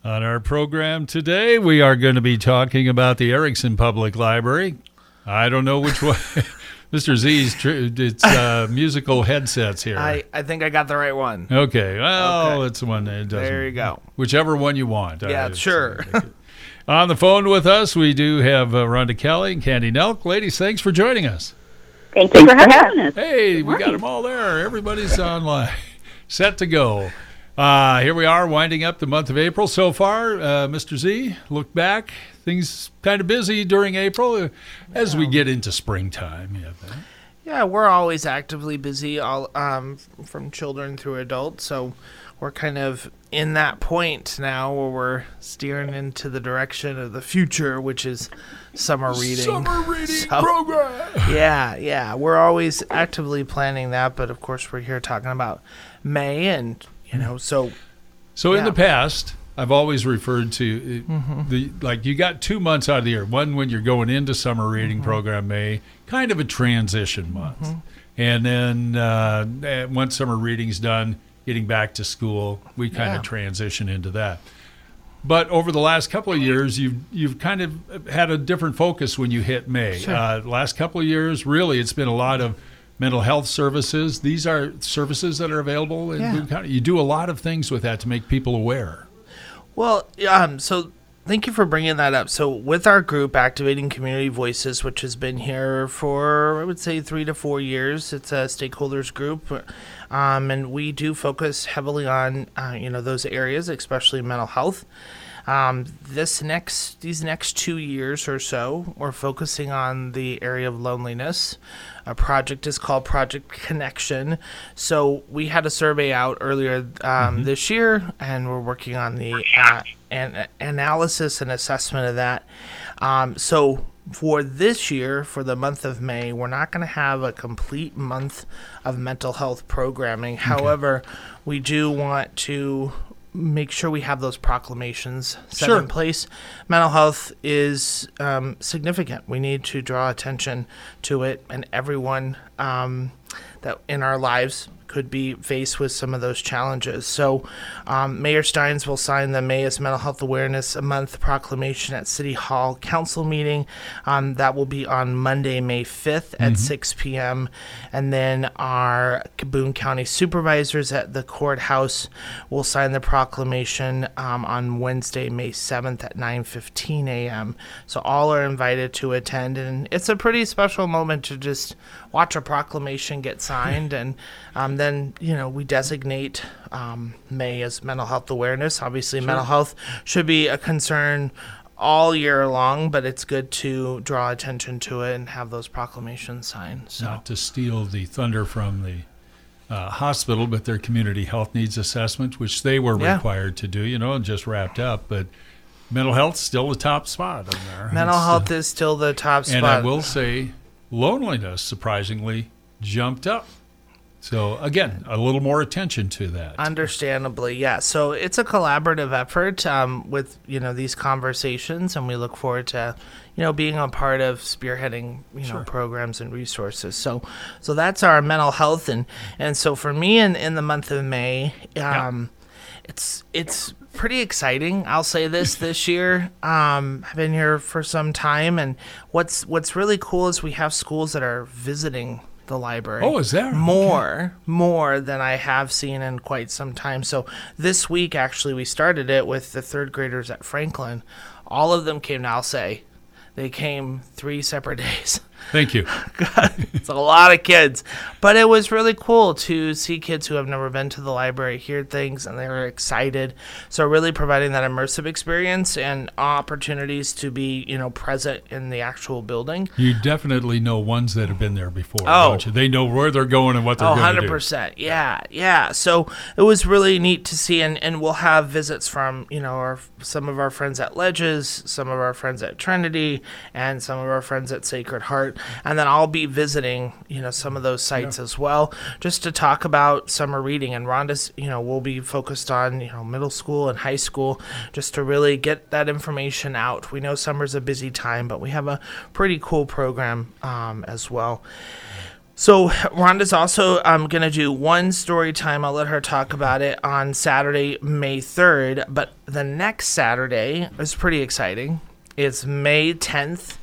On our program today, we are going to be talking about the Erickson Public Library. I don't know which one. Mr. Z's, it's musical headsets here. I think I got the right one. Okay. Well, it's the one that doesn't. There you go. Whichever one you want. Yeah, sure. On the phone with us, we do have Rhonda Kelly and Candy Nelk. Ladies, thanks for joining us. Thank you for having us. Hey, we got them all there. Everybody's online. Set to go. Here we are winding up the month of April so far. Mr. Z, look back. Things kind of busy during April as we get into springtime. Yeah, we're always actively busy, all from children through adults. So we're kind of in that point now where we're steering into the direction of the future, which is summer reading. Summer reading program. Yeah. We're always actively planning that, but of course we're here talking about May and So in the past, I've always referred to you got 2 months out of the year. One when you're going into summer reading program, May, kind of a transition month. And then once summer reading's done, getting back to school, we kind of transition into that. But over the last couple of years, you've kind of had a different focus when you hit May. Sure. Last couple of years, really, it's been a lot of mental health services. These are services that are available in Boone County. You do a lot of things with that to make people aware. Well, so thank you for bringing that up. So with our group, Activating Community Voices, which has been here for, I would say, 3 to 4 years, it's a stakeholders group, and we do focus heavily on, those areas, especially mental health. These next 2 years or so, we're focusing on the area of loneliness. Our project is called Project Connection. So we had a survey out earlier this year, and we're working on the analysis and assessment of that. So for this year, for the month of May, we're not going to have a complete month of mental health programming. Okay. However, we do want to make sure we have those proclamations set in place. Mental health is significant. We need to draw attention to it, and everyone that in our lives could be faced with some of those challenges. So Mayor Steins will sign the May is Mental Health Awareness Month proclamation at City Hall Council meeting. That will be on Monday, May 5th at 6 p.m. And then our Boone County supervisors at the courthouse will sign the proclamation on Wednesday, May 7th at 9:15 a.m. So all are invited to attend, and it's a pretty special moment to just watch a proclamation get signed, and then we designate May as Mental Health Awareness. Obviously, mental health should be a concern all year long, but it's good to draw attention to it and have those proclamations signed. So. Not to steal the thunder from the hospital, but their community health needs assessment, which they were required to do, and just wrapped up. But mental health's still the top spot on there. Mental health is still the top spot. And I will say, loneliness surprisingly jumped up. So, again, a little more attention to that. Understandably, yeah. So it's a collaborative effort with, these conversations, and we look forward to, being a part of spearheading, programs and resources. So that's our mental health. And so for me in the month of May, it's pretty exciting. I'll say this year. I've been here for some time, and what's really cool is we have schools that are visiting the library. Oh, is there? More than I have seen in quite some time. So this week, actually, we started it with the third graders at Franklin. All of them came, now I'll say, they came 3 separate days. Thank you. God, it's a lot of kids. But it was really cool to see kids who have never been to the library hear things, and they were excited. So really providing that immersive experience and opportunities to be, present in the actual building. You definitely know ones that have been there before, don't you? They know where they're going and what they're going to do. 100%. Yeah. So it was really neat to see, and we'll have visits from, some of our friends at Ledges, some of our friends at Trinity, and some of our friends at Sacred Heart. And then I'll be visiting, some of those sites as well, just to talk about summer reading. And Rhonda's, we'll be focused on, middle school and high school, just to really get that information out. We know summer's a busy time, but we have a pretty cool program as well. So Rhonda's also going to do one story time. I'll let her talk about it on Saturday, May 3rd. But the next Saturday is pretty exciting. It's May 10th.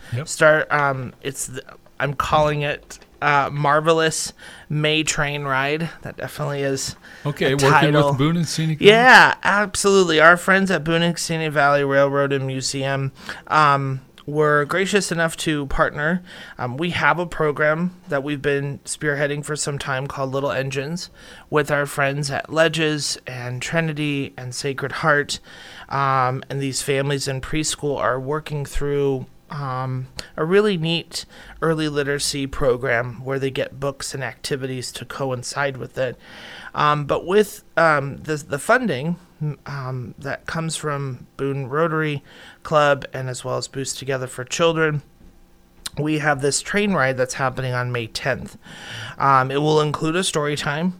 Yep. I'm calling it Marvelous May Train Ride. That definitely is okay. a Working title. with Boone and Scenic Valley? Yeah, absolutely. Our friends at Boone and Scenic Valley Railroad and Museum were gracious enough to partner. We have a program that we've been spearheading for some time called Little Engines with our friends at Ledges and Trinity and Sacred Heart. And these families in preschool are working through a really neat early literacy program where they get books and activities to coincide with it. But with the funding that comes from Boone Rotary Club and as well as Boost Together for Children, we have this train ride that's happening on May 10th. It will include a story time,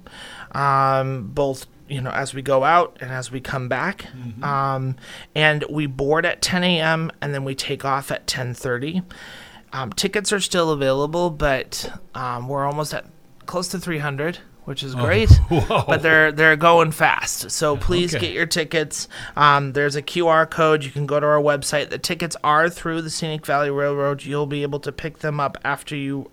both as we go out and as we come back. Mm-hmm. And we board at 10 a.m. and then we take off at 10:30. Tickets are still available, but we're almost at close to 300. Which is great, but they're going fast. So please get your tickets. There's a QR code. You can go to our website. The tickets are through the Scenic Valley Railroad. You'll be able to pick them up after you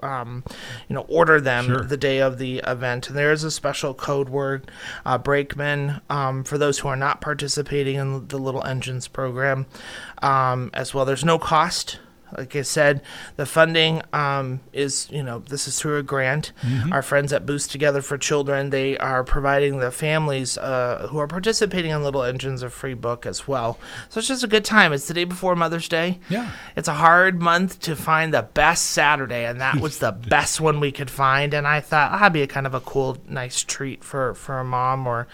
order them the day of the event. And there is a special code word, Brakeman, for those who are not participating in the Little Engines program as well. There's no cost. Like I said, the funding is, this is through a grant. Mm-hmm. Our friends at Boost Together for Children, they are providing the families who are participating in Little Engines a free book as well. So it's just a good time. It's the day before Mother's Day. Yeah. It's a hard month to find the best Saturday, and that was the best one we could find. And I thought that'd be a kind of a cool, nice treat for a mom or,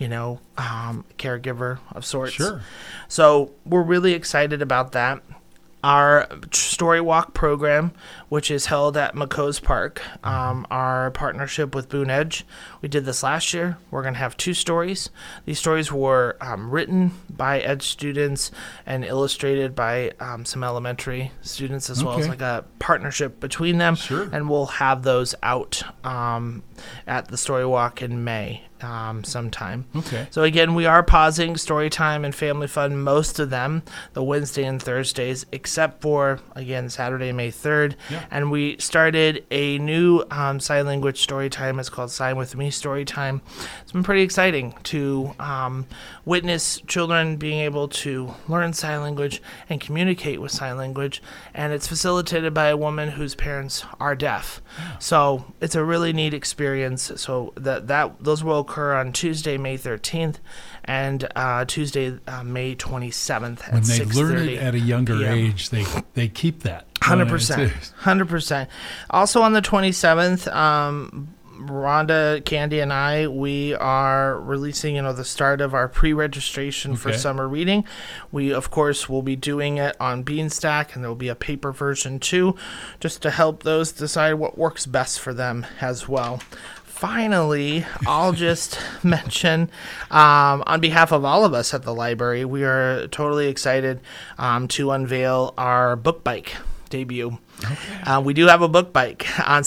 caregiver of sorts. Sure. So we're really excited about that. Our Story Walk program, which is held at McCoe's Park, our partnership with Boone Edge. We did this last year. We're going to have 2 stories. These stories were written by Edge students and illustrated by some elementary students as well as like a partnership between them. Sure. And we'll have those out at the Story Walk in May. Sometime. Okay. So again, we are pausing story time and family fun, most of them, the Wednesday and Thursdays, except for, again, Saturday, May 3rd. Yeah. And we started a new sign language story time. It's called Sign With Me Story Time. It's been pretty exciting to witness children being able to learn sign language and communicate with sign language. And it's facilitated by a woman whose parents are deaf. Yeah. So it's a really neat experience. So those will occur on Tuesday, May 13th, and Tuesday, May 27th at 6:30. When they learn it at a younger age, they keep that. 100%. 100%. Also on the 27th, Rhonda, Candy, and I, we are releasing, the start of our pre-registration for summer reading. We, of course, will be doing it on Beanstack, and there will be a paper version too, just to help those decide what works best for them as well. Finally, I'll just mention, on behalf of all of us at the library, we are totally excited to unveil our book bike debut. Okay. We do have a book bike, on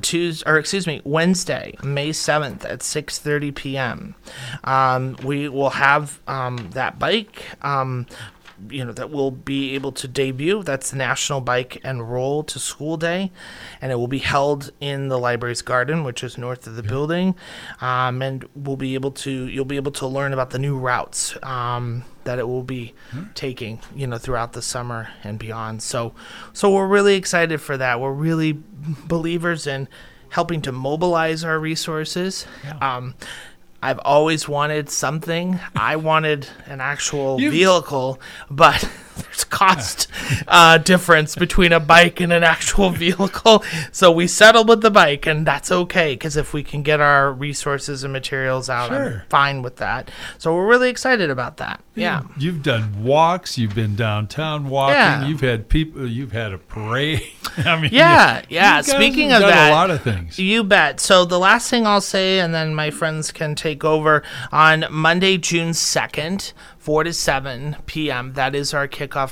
Wednesday, May 7th at 6:30 p.m. We will have that bike. That will be able to debut. That's the National Bike and Roll to School Day, and it will be held in the library's garden, which is north of the building. And you'll be able to learn about the new routes that it will be taking, throughout the summer and beyond. So we're really excited for that. We're really believers in helping to mobilize our resources. Yeah. I've always wanted something. I wanted an actual vehicle, but there's cost difference between a bike and an actual vehicle. So we settled with the bike, and that's okay, because if we can get our resources and materials out, I'm fine with that. So we're really excited about that. Yeah. You've done walks. You've been downtown walking. Yeah. You've had people. You've had a parade. I mean, yeah. Speaking of that, a lot of things. You bet. So the last thing I'll say, and then my friends can take over, on Monday, June 2nd, 4 to 7 p.m., that is our kickoff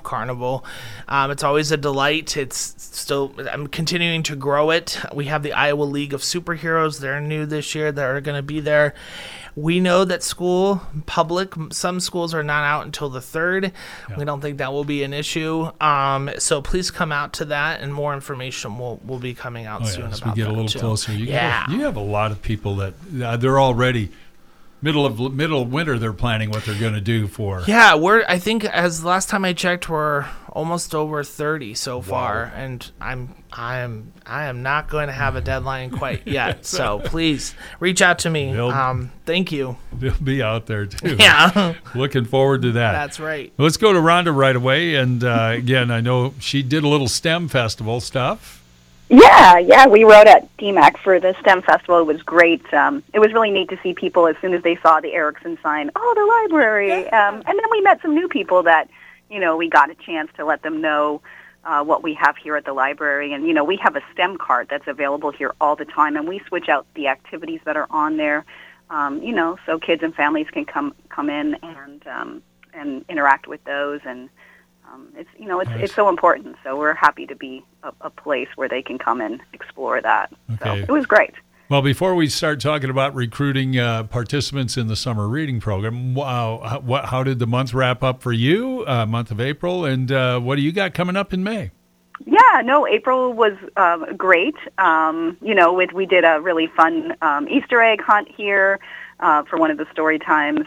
Carnival. It's always a delight. I'm continuing to grow it. We have the Iowa League of Superheroes. They're new this year. They're going to be there. We know that some schools are not out until the 3rd. Yeah. We don't think that will be an issue. So please come out to that, and more information will be coming out soon about that. As we get a little closer. You Yeah. have a lot of people that they're already middle of winter. They're planning what they're going to do for. Yeah, I think as last time I checked, we're almost over 30 so far, and I am not going to have a deadline quite yet. So please reach out to me. Thank you. They'll be out there too. Yeah, looking forward to that. That's right. Let's go to Rhonda right away. And again, I know she did a little STEM festival stuff. Yeah, we wrote at DMAC for the STEM Festival. It was great. It was really neat to see people as soon as they saw the Erickson sign, the library. And then we met some new people that, we got a chance to let them know what we have here at the library. And, we have a STEM card that's available here all the time, and we switch out the activities that are on there, so kids and families can come in and interact with those. And it's nice. It's so important. So we're happy to be a place where they can come and explore that. Okay. So it was great. Well, before we start talking about recruiting participants in the summer reading program, how did the month wrap up for you, month of April, and what do you got coming up in May? Yeah, no, April was great. We did a really fun Easter egg hunt here. For one of the story times.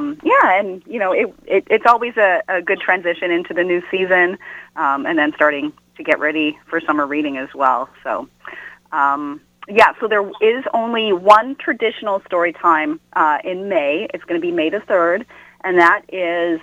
It's always a good transition into the new season, and then starting to get ready for summer reading as well. So, so there is only one traditional story time in May. It's going to be May the 3rd, and that is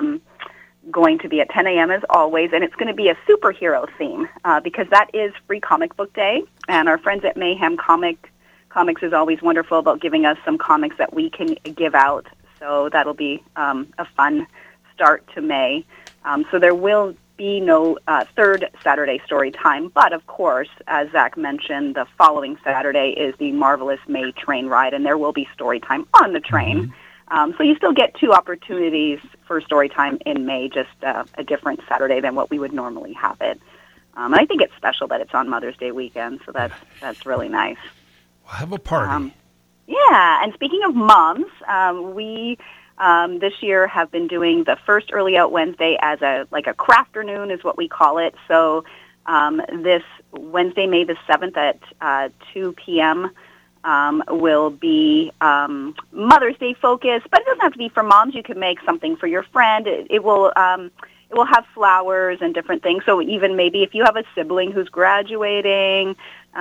going to be at 10 a.m. as always, and it's going to be a superhero theme because that is Free Comic Book Day, and our friends at Mayhem Comics is always wonderful about giving us some comics that we can give out. So that'll be a fun start to May. So there will be no third Saturday story time. But, of course, as Zach mentioned, the following Saturday is the Marvelous May train ride, and there will be story time on the train. Mm-hmm. So you still get 2 opportunities for story time in May, just a different Saturday than what we would normally have it. And I think it's special that it's on Mother's Day weekend, so that's really nice. Have a party. And speaking of moms, we this year have been doing the first Early Out Wednesday as a crafternoon is what we call it. So this Wednesday, May the 7th at 2 p.m. Will be Mother's Day focused, but it doesn't have to be for moms. You can make something for your friend. It will have flowers and different things. So even maybe if you have a sibling who's graduating,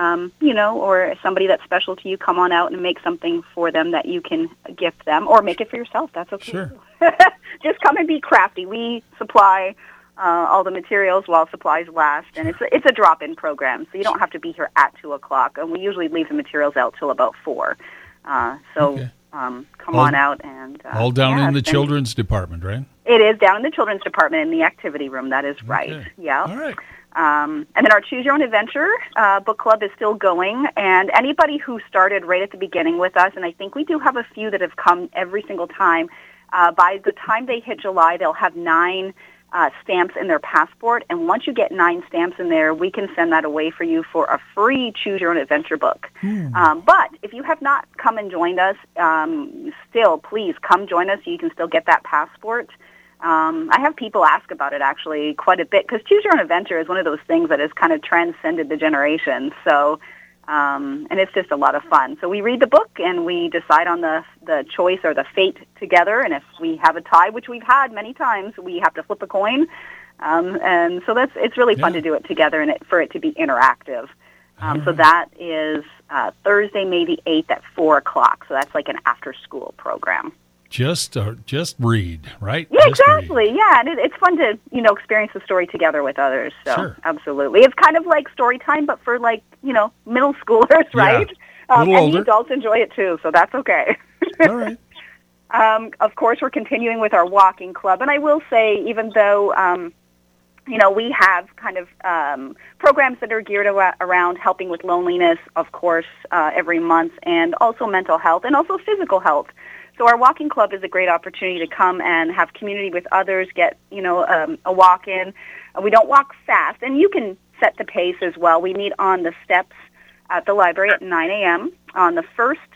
or somebody that's special to you, come on out and make something for them that you can gift them, or make it for yourself. That's okay. Sure. Just come and be crafty. We supply all the materials while supplies last, and it's a drop-in program, so you don't have to be here at 2 o'clock, and we usually leave the materials out till about 4. Okay. Come on out and... all down in the children's department, right? It is down in the children's department in the activity room. That is right. Okay. Yeah. All right. And then our Choose Your Own Adventure book club is still going, and anybody who started right at the beginning with us, and I think we do have a few that have come every single time, by the time they hit July, they'll have 9 stamps in their passport, and once you get 9 stamps in there, we can send that away for you for a free Choose Your Own Adventure book. But if you have not come and joined us, still, please come join us so you can still get that passport. I have people ask about it actually quite a bit because Choose Your Own Adventure is one of those things that has kind of transcended the generations. So, and it's just a lot of fun. So we read the book and we decide on the choice or the fate together. And if we have a tie, which we've had many times, we have to flip a coin. And so it's really fun to do it together and for it to be interactive. So that is Thursday, May the 8th at 4 o'clock. So that's like an after-school program. Just read, right? Yeah, exactly. Yeah, and it's fun to experience the story together with others. So sure. Absolutely, it's kind of like story time, but for middle schoolers, right? A little and older. The adults enjoy it too, so that's okay. All right. Of course, we're continuing with our walking club, and I will say, even though we have kind of programs that are geared around helping with loneliness, of course, every month, and also mental health, and also physical health. So our walking club is a great opportunity to come and have community with others, get, a walk-in. We don't walk fast, and you can set the pace as well. We meet on the steps at the library at 9 a.m. on the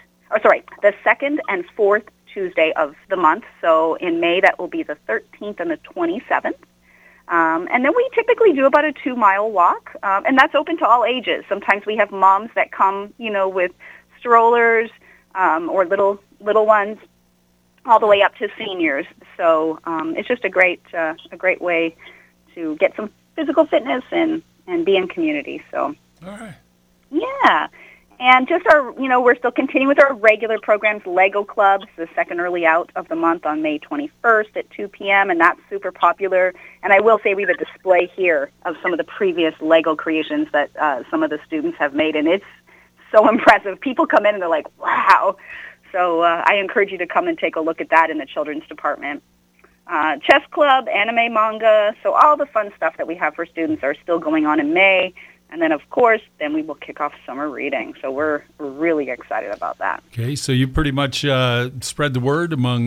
second and fourth Tuesday of the month. So in May, that will be the 13th and the 27th. And then we typically do about a 2-mile walk, and that's open to all ages. Sometimes we have moms that come, with strollers or little ones, all the way up to seniors. So it's just a great way to get some physical fitness and be in community. So, all right, yeah. And just we're still continuing with our regular programs. Lego Clubs, the second early out of the month on May 21st at 2 p.m., and that's super popular. And I will say we have a display here of some of the previous Lego creations that some of the students have made, and it's so impressive. People come in and they're like, wow. So I encourage you to come and take a look at that in the children's department. Chess Club, anime, manga, so all the fun stuff that we have for students are still going on in May. And then, of course, then we will kick off summer reading. So we're really excited about that. Okay, so you pretty much spread the word among,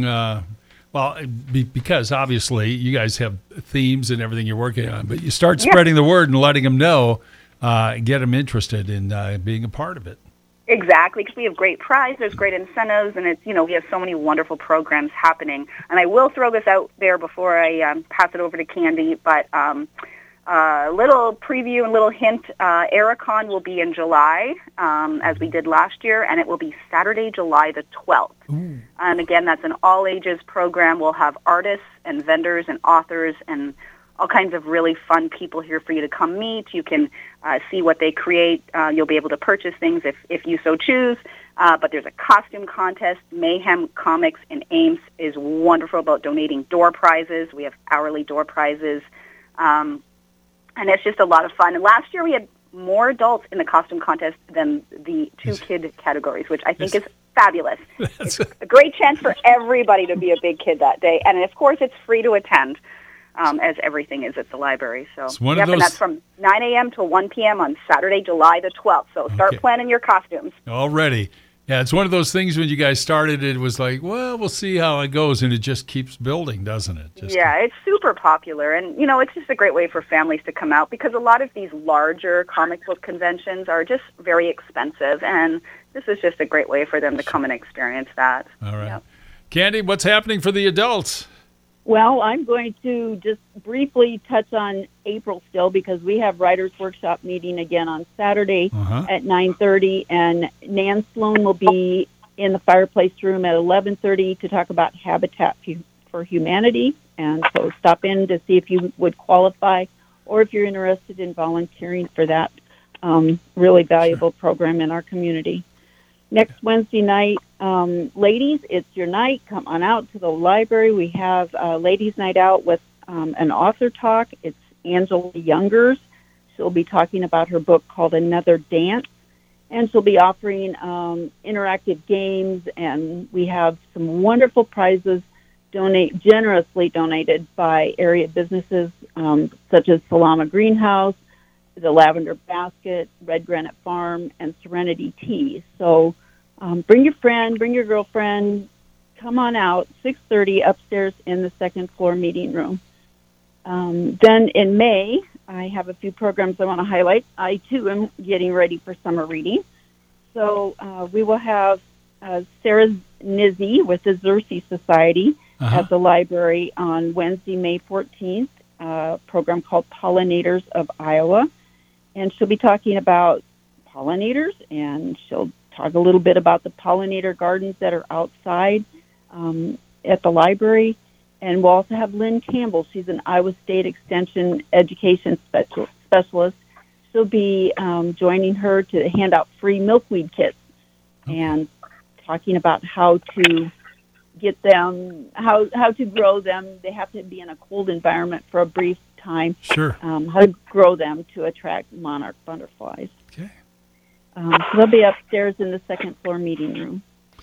because obviously you guys have themes and everything you're working on, but you start spreading the word and letting them know, get them interested in being a part of it. Exactly, because we have great prizes, there's great incentives, and it's we have so many wonderful programs happening. And I will throw this out there before I pass it over to Candy, but little preview and little hint, Aerocon will be in July, as we did last year, and it will be Saturday, July the 12th. Ooh. And again, that's an all-ages program. We'll have artists and vendors and authors and all kinds of really fun people here for you to come meet. You can see what they create. You'll be able to purchase things if you so choose. But there's a costume contest. Mayhem Comics in Ames is wonderful about donating door prizes. We have hourly door prizes. And it's just a lot of fun. And last year we had more adults in the costume contest than the 2 kid categories, which I think is fabulous. It's a great chance for everybody to be a big kid that day. And, of course, it's free to attend. As everything is at the library. So, and that's from 9 a.m. to 1 p.m. on Saturday, July the 12th. So start planning your costumes. Already. Yeah, it's one of those things when you guys started, it was like, well, we'll see how it goes, and it just keeps building, doesn't it? It's super popular, and, it's just a great way for families to come out because a lot of these larger comic book conventions are just very expensive, and this is just a great way for them to come and experience that. All right. Yep. Candy, what's happening for the adults? Well, I'm going to just briefly touch on April still because we have Writers Workshop meeting again on Saturday at 9:30, and Nan Sloan will be in the fireplace room at 11:30 to talk about Habitat for Humanity, and so stop in to see if you would qualify or if you're interested in volunteering for that really valuable program in our community. Next Wednesday night, ladies, it's your night. Come on out to the library. We have Ladies' Night Out with an author talk. It's Angela Youngers. She'll be talking about her book called Another Dance, and she'll be offering interactive games, and we have some wonderful prizes generously donated by area businesses such as Salama Greenhouse, the Lavender Basket, Red Granite Farm, and Serenity Tea. So bring your friend, bring your girlfriend, come on out, 6:30 upstairs in the second floor meeting room. Then in May, I have a few programs I want to highlight. I, too, am getting ready for summer reading. So we will have Sarah Nizzi with the Xerces Society at the library on Wednesday, May 14th, a program called Pollinators of Iowa. And she'll be talking about pollinators, and she'll talk a little bit about the pollinator gardens that are outside at the library. And we'll also have Lynn Campbell. She's an Iowa State Extension Education Specialist. She'll be joining her to hand out free milkweed kits and talking about how to get them, how to grow them. They have to be in a cold environment for a brief time. Sure. How to grow them to attract monarch butterflies. Okay. So they'll be upstairs in the second floor meeting room.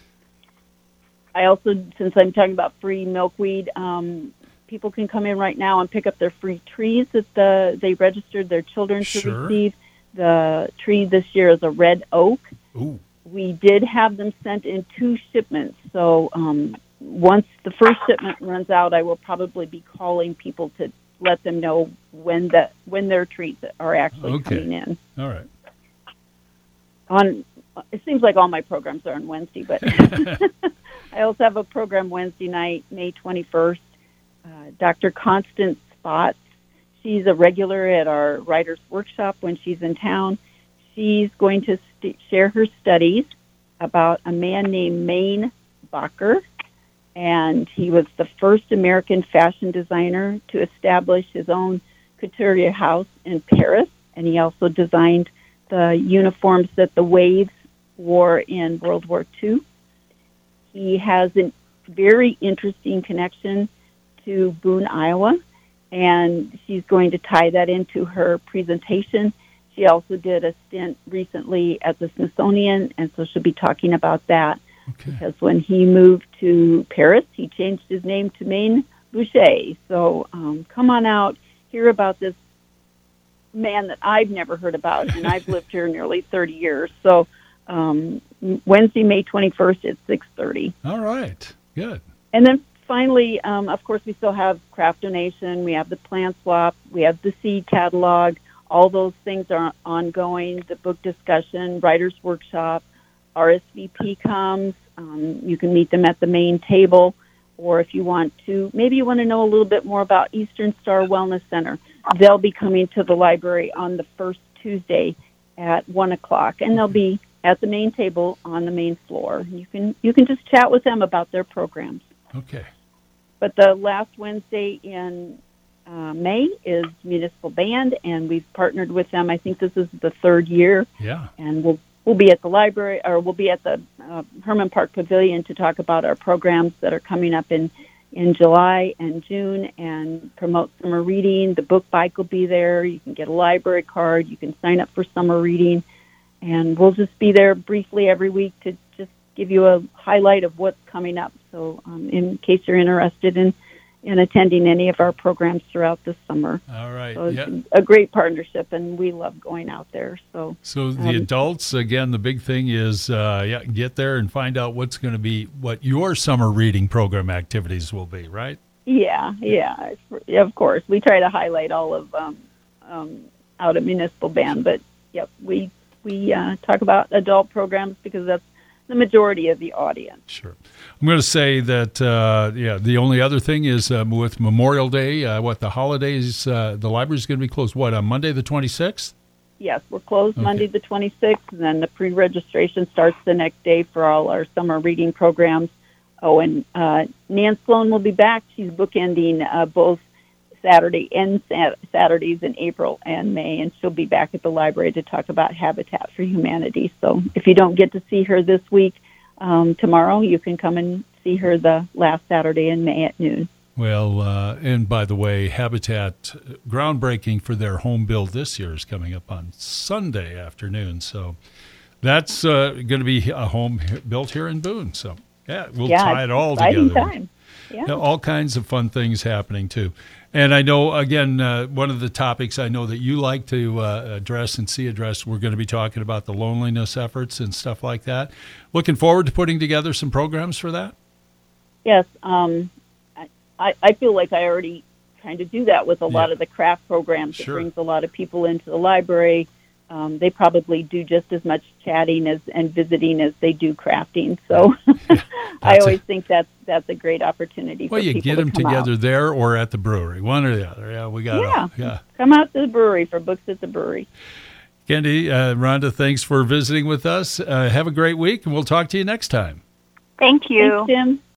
I also, since I'm talking about free milkweed, people can come in right now and pick up their free trees that they registered their children to receive. The tree this year is a red oak. Ooh. we did have them sent in 2 shipments. So once the first shipment runs out, I will probably be calling people to let them know when their treats are actually coming in. All right. It seems like all my programs are on Wednesday, but I also have a program Wednesday night, May 21st. Dr. Constance Spots, she's a regular at our writer's workshop when she's in town. She's going to share her studies about a man named Maine Bacher, and he was the first American fashion designer to establish his own couture house in Paris, and he also designed the uniforms that the Waves wore in World War II. He has a very interesting connection to Boone, Iowa, and she's going to tie that into her presentation. She also did a stint recently at the Smithsonian, and so she'll be talking about that. Okay. Because when he moved to Paris, he changed his name to Maine Boucher. So come on out, hear about this man that I've never heard about, and I've lived here nearly 30 years. So Wednesday, May 21st at 6:30. All right. Good. And then finally, of course, we still have craft donation. We have the plant swap. We have the seed catalog. All those things are ongoing. The book discussion, writer's workshop, RSVP comes. You can meet them at the main table. Or if you want to, maybe you want to know a little bit more about Eastern Star Wellness Center. They'll be coming to the library on the first Tuesday at 1 o'clock, and they'll be at the main table on the main floor. You can just chat with them about their programs. Okay. But the last Wednesday in May is Municipal Band, and we've partnered with them. I think this is the 3rd year. Yeah. And we'll be at the library, or we'll be at the Herman Park Pavilion to talk about our programs that are coming up in July and June and promote summer reading. The book bike will be there. You can get a library card. You can sign up for summer reading. And we'll just be there briefly every week to just give you a highlight of what's coming up. So in case you're interested in attending any of our programs throughout the summer. All right. So it's a great partnership, and we love going out there. So the adults, again, the big thing is get there and find out what's going to be, what your summer reading program activities will be, right? Yeah, of course. We try to highlight all of out at Municipal Band, but we talk about adult programs because that's the majority of the audience. Sure. I'm going to say that, the only other thing is with Memorial Day, the holidays, the library's going to be closed, on Monday the 26th? Yes, we're closed Monday the 26th, and then the pre-registration starts the next day for all our summer reading programs. Oh, and Nan Sloan will be back. She's bookending both Saturday and Saturdays in April and May, and she'll be back at the library to talk about Habitat for Humanity. So if you don't get to see her this week, tomorrow you can come and see her the last Saturday in May at noon. Well, and by the way, Habitat groundbreaking for their home build this year is coming up on Sunday afternoon. So that's going to be a home built here in Boone. So we'll tie it all together. Time. Yeah. All kinds of fun things happening too. And I know, again, one of the topics I know that you like to address and see addressed, we're going to be talking about the loneliness efforts and stuff like that. Looking forward to putting together some programs for that? Yes. I feel like I already kind of do that with a lot of the craft programs. Sure. It brings a lot of people into the library. They probably do just as much chatting and visiting as they do crafting. So I always think that's a great opportunity for people to come out. Well, you get them together there or at the brewery, one or the other. Yeah, we got come out to the brewery for Books at the Brewery. Candy, Rhonda, thanks for visiting with us. Have a great week, and we'll talk to you next time. Thank you. Thanks, Tim.